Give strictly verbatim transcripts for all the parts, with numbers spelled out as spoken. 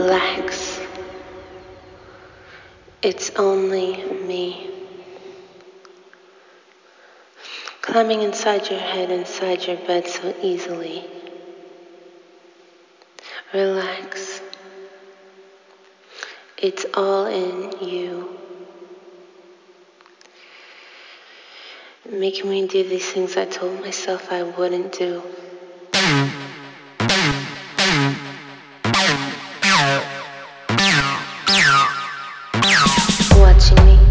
Relax. It's only me. Climbing inside your head, inside your bed so easily. Relax. It's all in you. Making me do these things I told myself I wouldn't do. Watching me.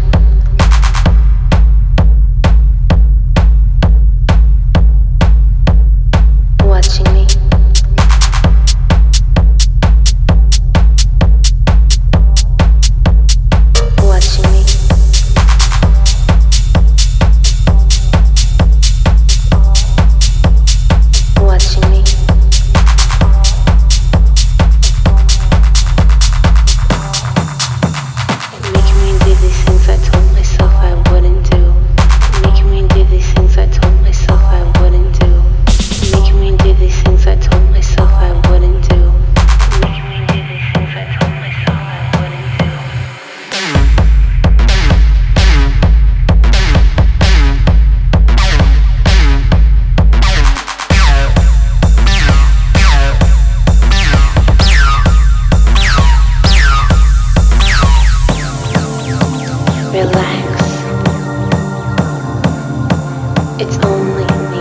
Watching me. Watching me. Watching me. Making me do these things I told myself I wouldn't do. Making me do these things I told myself I wouldn't do. Making me do these things I told myself I wouldn't do. Making me do these things I told myself I wouldn't do. Relax. It's only me.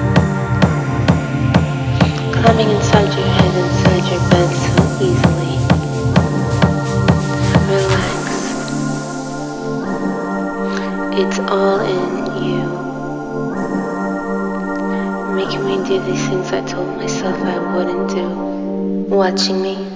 Climbing inside your head, inside your bed so easily. Relax. It's all in you. Making me do these things I told myself I wouldn't do. Watching me.